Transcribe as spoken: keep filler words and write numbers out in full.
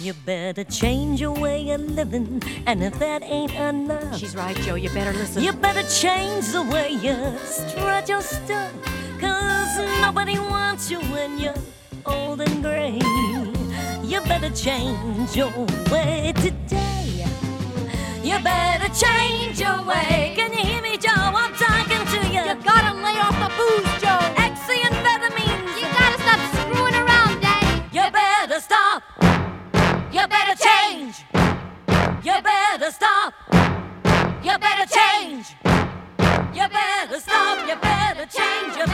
You better change your way of living, and if that ain't enough, She's right, Joe. You better listen. you better change the way you strut your stuff, 'cause nobody wants you when you're old and gray. You better change your way today. You better change your way. Can you hear me, Joe? I'm talking to you. You gotta lay off the booze, Joe. Oxyamphetamines. You gotta stop screwing around, Daddy. You better stop. You better change. You better stop. You better change. You better stop. You better change. You